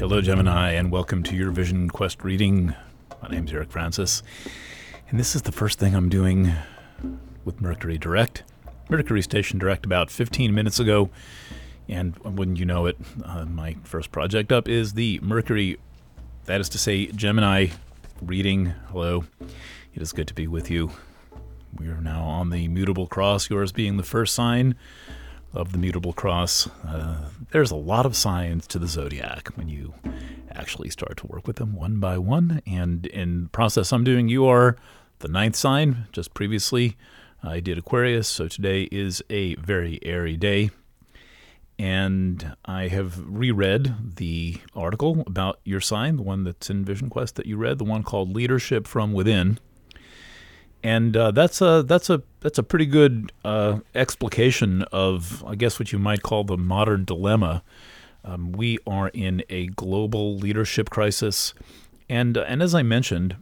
Hello, Gemini, and welcome to your Vision Quest reading. My name's Eric Francis, and this is the first thing I'm doing with Mercury Direct. Mercury Station Direct about 15 minutes ago, and wouldn't you know it, my first project up is the Mercury, that is to say, Gemini reading. Hello, it is good to be with you. We are now on the mutable cross, yours being the first sign of the mutable cross. There's a lot of signs to the zodiac when you actually start to work with them one by one. And in the process I'm doing, you are the ninth sign. Just previously, I did Aquarius, so today is a very airy day. And I have reread the article about your sign, the one that's in Vision Quest that you read, the one called Leadership from Within. And that's a pretty good explication of, I guess, what you might call the modern dilemma. We are in a global leadership crisis, and as I mentioned,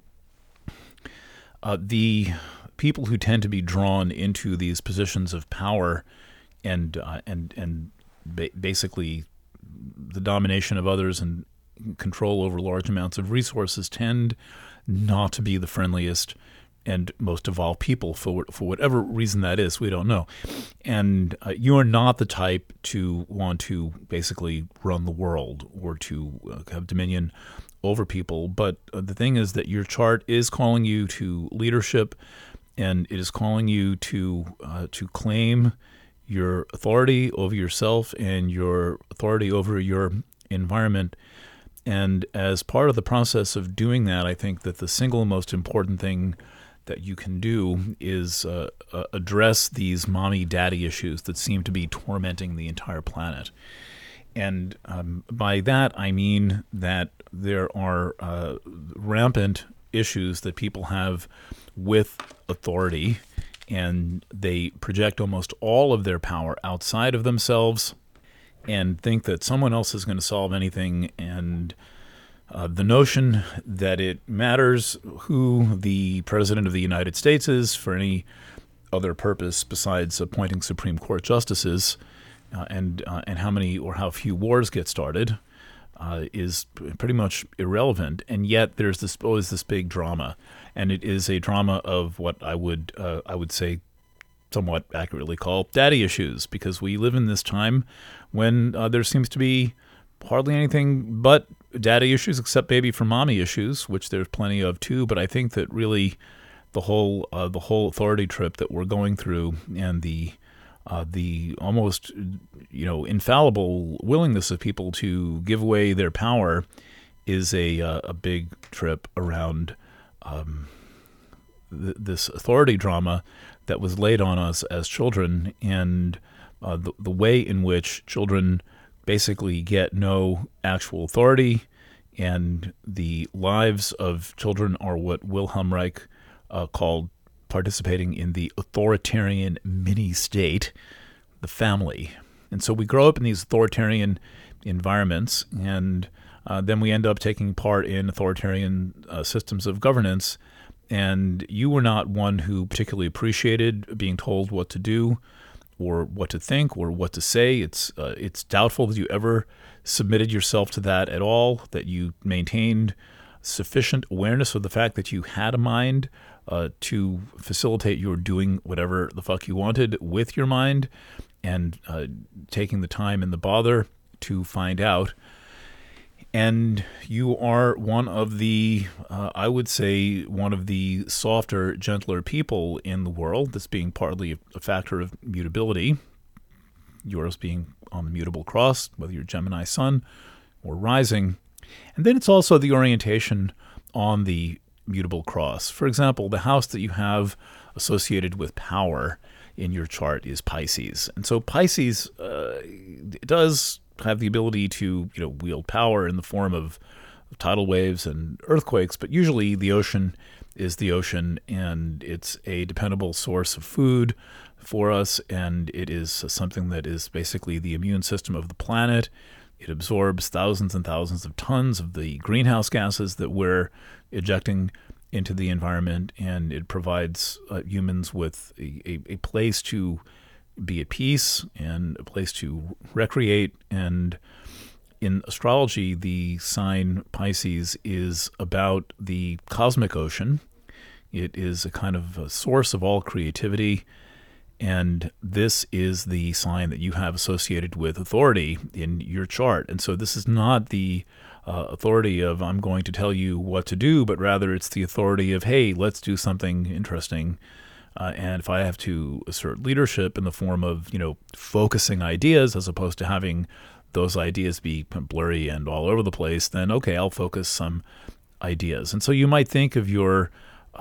the people who tend to be drawn into these positions of power and basically the domination of others and control over large amounts of resources tend not to be the friendliest and most evolved people for whatever reason that is. We don't know. And you are not the type to want to basically run the world or to have dominion over people. But the thing is that your chart is calling you to leadership, and it is calling you to claim your authority over yourself and your authority over your environment. And as part of the process of doing that, I think that the single most important thing that you can do is address these mommy-daddy issues that seem to be tormenting the entire planet. And by that, I mean that there are rampant issues that people have with authority, and they project almost all of their power outside of themselves and think that someone else is going to solve anything. And the notion that it matters who the President of the United States is for any other purpose besides appointing Supreme Court justices and how many or how few wars get started is pretty much irrelevant. And yet there's always this big drama, and it is a drama of what I would say somewhat accurately call daddy issues, because we live in this time when there seems to be hardly anything but daddy issues, except maybe for mommy issues, which there's plenty of too. But I think that really the whole authority trip that we're going through, and the almost infallible willingness of people to give away their power, is a big trip around this authority drama that was laid on us as children, and the way in which children basically get no actual authority, and the lives of children are what Wilhelm Reich called participating in the authoritarian mini-state, the family. And so we grow up in these authoritarian environments, and then we end up taking part in authoritarian systems of governance. And you were not one who particularly appreciated being told what to do or what to think or what to say. It's doubtful that you ever submitted yourself to that at all, that you maintained sufficient awareness of the fact that you had a mind to facilitate your doing whatever the fuck you wanted with your mind, and taking the time and the bother to find out. And you are one of the, I would say, one of the softer, gentler people in the world. This being partly a factor of mutability, yours being on the mutable cross, whether you're Gemini Sun or Rising. And then it's also the orientation on the mutable cross. For example, the house that you have associated with power in your chart is Pisces. And so Pisces does have the ability to wield power in the form of tidal waves and earthquakes, but usually the ocean is the ocean, and it's a dependable source of food for us, and it is something that is basically the immune system of the planet. It absorbs thousands and thousands of tons of the greenhouse gases that we're ejecting into the environment, and it provides humans with a place to be at peace and a place to recreate. And In astrology, the sign Pisces is about the cosmic ocean. It is a kind of a source of all creativity. And this is the sign that you have associated with authority in your chart. And so this is not the authority of I'm going to tell you what to do, but rather it's the authority of, hey, let's do something interesting. And if I have to assert leadership in the form of, focusing ideas as opposed to having those ideas be blurry and all over the place, then okay, I'll focus some ideas. And so you might think of your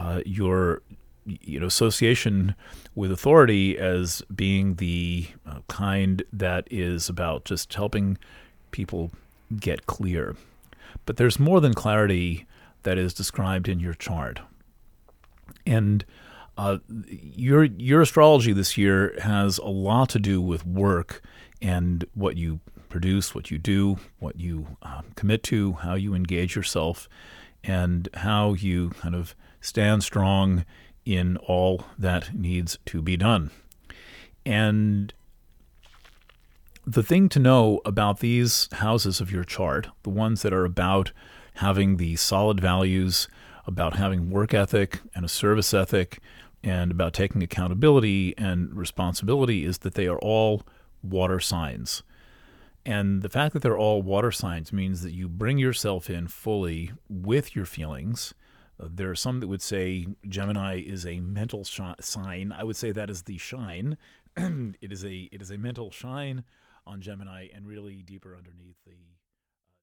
association with authority as being the kind that is about just helping people get clear. But there's more than clarity that is described in your chart. And your astrology this year has a lot to do with work and what you produce, what you do, what you commit to, how you engage yourself, and how you kind of stand strong in all that needs to be done. And the thing to know about these houses of your chart, the ones that are about having the solid values, about having work ethic and a service ethic, and about taking accountability and responsibility, is that they are all water signs. And the fact that they're all water signs means that you bring yourself in fully with your feelings. There are some that would say Gemini is a mental sign. I would say that is the shine. It is a mental shine on Gemini, and really deeper underneath the